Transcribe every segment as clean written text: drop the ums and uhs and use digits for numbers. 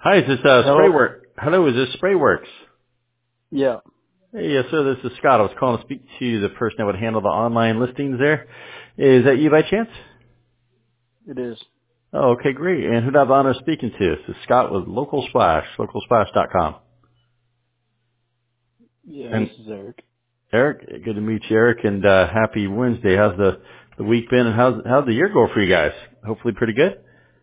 Hi, is this Hello? Sprayworks? Hello, is this Sprayworks? Yeah, Hey, yes, sir. This is Scott. I was calling to speak to the person that would handle the online listings there. Is that you by chance? it is. Oh, okay, great. And who do I have the honor of speaking to? This is Scott with Local Splash, localsplash.com. Yeah, this And is Eric. Eric, good to meet you, Eric, and happy Wednesday. How's the week been, and how's the year go for you guys? Hopefully pretty good.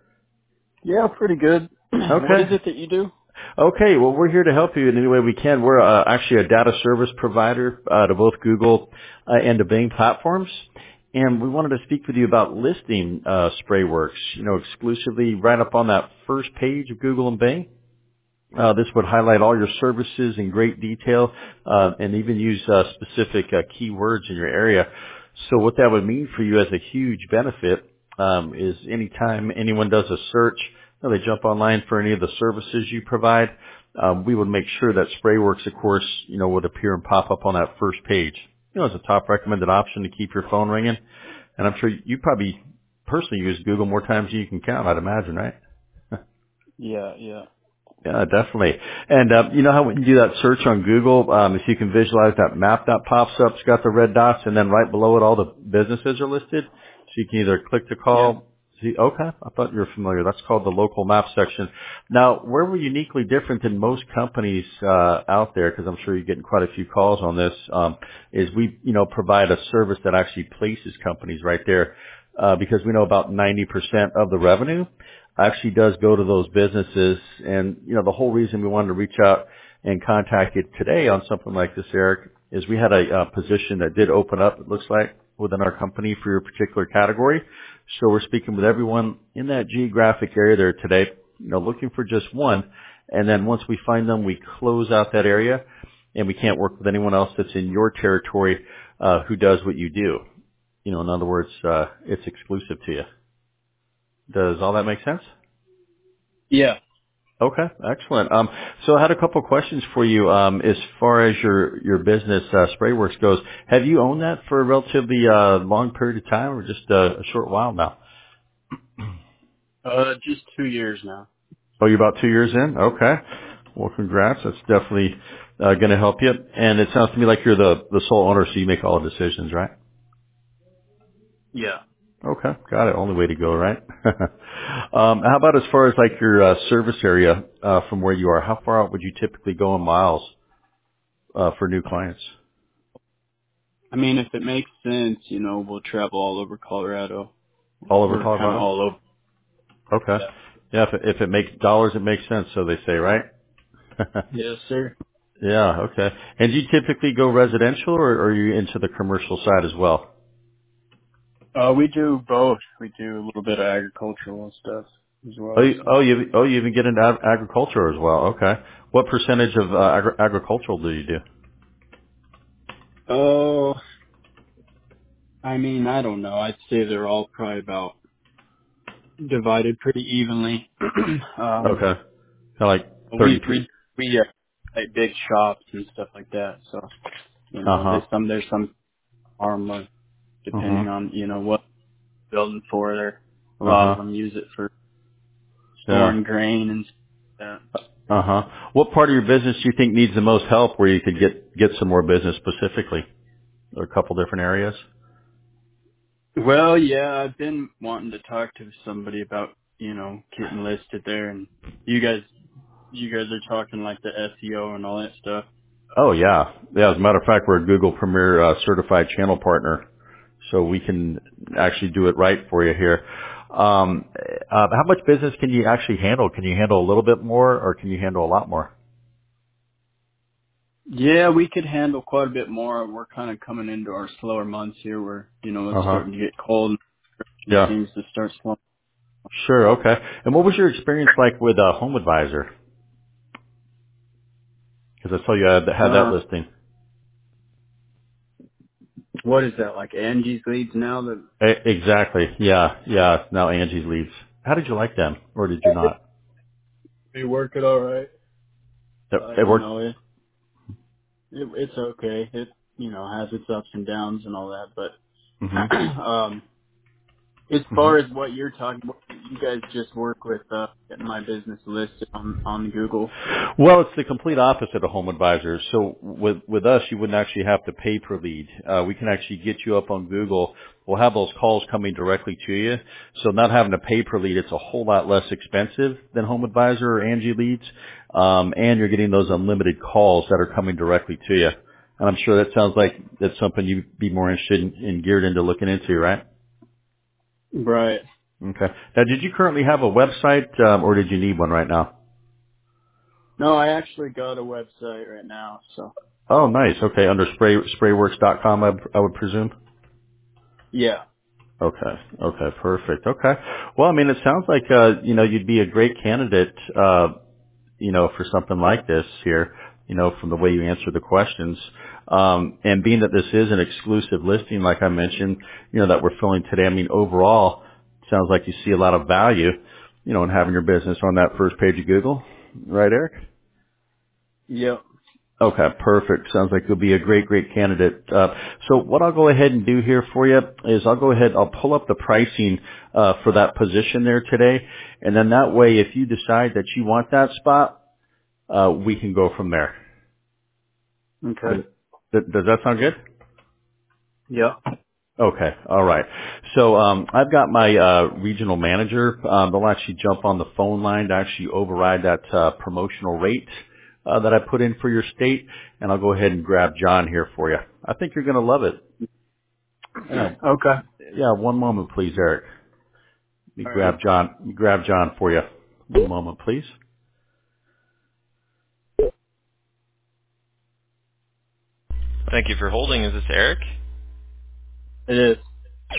Yeah, pretty good. What is Okay. it that you do? Okay, well, we're here to help you in any way we can. We're actually a data service provider to both Google and to Bing platforms. And we wanted to speak with you about listing SprayWorks, exclusively right up on that first page of Google and Bing. This would highlight all your services in great detail and even use specific keywords in your area. So what that would mean for you as a huge benefit is anytime anyone does a search, they jump online for any of the services you provide, we would make sure that SprayWorks, of course, would appear and pop up on that first page. As a top recommended option to keep your phone ringing. And I'm sure you probably personally use Google more times than you can count, I'd imagine, right? Yeah, yeah. Yeah, definitely. And you know how when you do that search on Google, if you can visualize that map that pops up, it's got the red dots, and then right below it, all the businesses are listed. So you can either click to Yeah. call. See, okay, I thought you were familiar. That's called the local map section. Now, where we're uniquely different than most companies out there, because I'm sure you're getting quite a few calls on this, is we, provide a service that actually places companies right there, because we know about 90% of the revenue actually does go to those businesses. And, the whole reason we wanted to reach out and contact you today on something like this, Eric, is we had a position that did open up, it looks like, within our company for your particular category. So we're speaking with everyone in that geographic area there today, looking for just one. And then once we find them, we close out that area and we can't work with anyone else that's in your territory, who does what you do. In other words, it's exclusive to you. Does all that make sense? Yeah. Okay, excellent. So I had a couple of questions for you. As far as your business, SprayWorks goes, have you owned that for a relatively long period of time, or just a short while now? Just 2 years now. Oh, you're about 2 years in. Okay. Well, congrats. That's definitely going to help you. And it sounds to me like you're the sole owner, so you make all the decisions, right? Yeah. Okay, got it. Only way to go, right? How about as far as like your service area from where you are? How far out would you typically go in miles for new clients? I mean, if it makes sense, we'll travel all over Colorado. All over We're kind of Colorado? all over. Okay. Yeah. Yeah, if it makes dollars, it makes sense, so they say, right? Yes, sir. Yeah, okay. And do you typically go residential, or are you into the commercial side as well? We do both. We do a little bit of agricultural stuff as Oh, well. So. you even get into agriculture as well. Okay. What percentage of agricultural do you do? Oh, I mean, I don't know. I'd say they're all probably about divided pretty evenly. um, Okay. Kind of like We 33. we we like big shops and stuff like that. So Uh-huh. there's some farm Uh-huh. depending on what building for. There, a lot of Uh-huh. them use it for Yeah. storing grain and stuff Uh-huh. What part of your business do you think needs the most help where you could get some more business specifically? Or a couple different areas? like that. Well, yeah, I've been wanting to talk to somebody about getting listed there, and you guys are talking like the SEO and all that stuff. Oh yeah. Yeah, as a matter of fact, we're a Google Premier certified channel partner, so we can actually do it right for you here. How much business can you actually handle? Can you handle a little bit more, or can you handle a lot more? Yeah, we could handle quite a bit more. We're kind of coming into our slower months here where, it's Uh-huh. starting to get cold and Yeah. seems to start slowing. Sure. Okay. And what was your experience like with Home Advisor? Because I saw you had that Uh, listing. what is that, like Angie's Leads now? Exactly. Yeah. Yeah. Now Angie's leaves. How did you like them, or did you not? They work it all right. It worked. It's okay. It, has its ups and downs and all that, but, Hmm. as Hmm. far as what you're talking about, you guys just work with getting my business listed on Google? Well, it's the complete opposite of Home Advisor. So with us, you wouldn't actually have to pay per lead. We can actually get you up on Google. We'll have those calls coming directly to you. So not having to pay per lead, it's a whole lot less expensive than Home Advisor or Angie Leads. And you're getting those unlimited calls that are coming directly to you. And I'm sure that sounds like that's something you'd be more interested in geared into looking into, right? Right. Okay. Now, did you currently have a website, or did you need one right now? No, I actually got a website right now, so. Oh, nice. Okay. Under sprayworks.com, I would presume. Yeah. Okay. Okay. Perfect. Okay. Well, I mean, it sounds like, you'd be a great candidate, for something like this here, from the way you answer the questions. And being that this is an exclusive listing, like I mentioned, that we're filling today, I mean, overall, sounds like you see a lot of value, in having your business on that first page of Google. Right, Eric? Yep. Okay, perfect. Sounds like you'll be a great, great candidate. So what I'll go ahead and do here for you is I'll pull up the pricing for that position there today, and then that way, if you decide that you want that spot, we can go from there. Okay. Does that sound good? Yep. Okay, all right. So I've got my regional manager. They'll actually jump on the phone line to actually override that promotional rate that I put in for your state, and I'll go ahead and grab John here for you. I think you're going to love it. Yeah, Okay. yeah. One moment, please, Eric. Let me All right. grab John for you. One moment, please. Thank you for holding. Is this Eric? It is.